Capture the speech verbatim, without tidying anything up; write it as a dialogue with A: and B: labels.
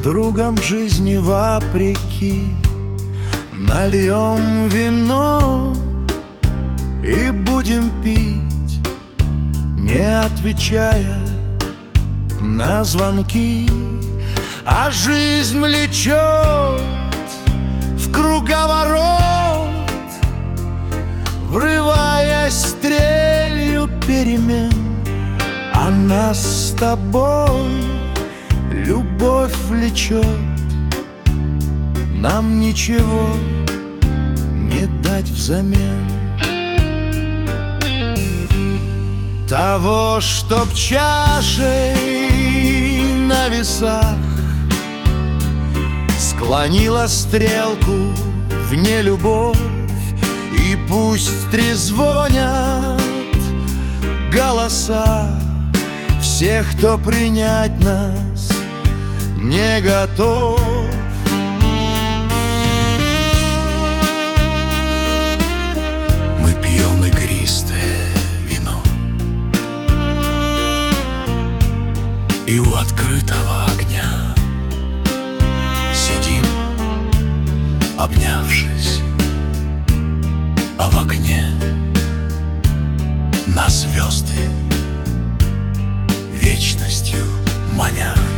A: другом жизни вопреки. Нальем вино и будем пить, не отвечая на звонки. А жизнь влечет в круговорот, врываясь стрелью перемен. А нас с тобой любовь влечет, нам ничего не дать взамен. Того, чтоб чашей на весах склонила стрелку в нелюбовь. И пусть трезвонят голоса всех, кто принять нас не готов.
B: Мы пьем игристое вино, и у открытого огня сидим, обнявшись, а в окне на звезды вечностью маня.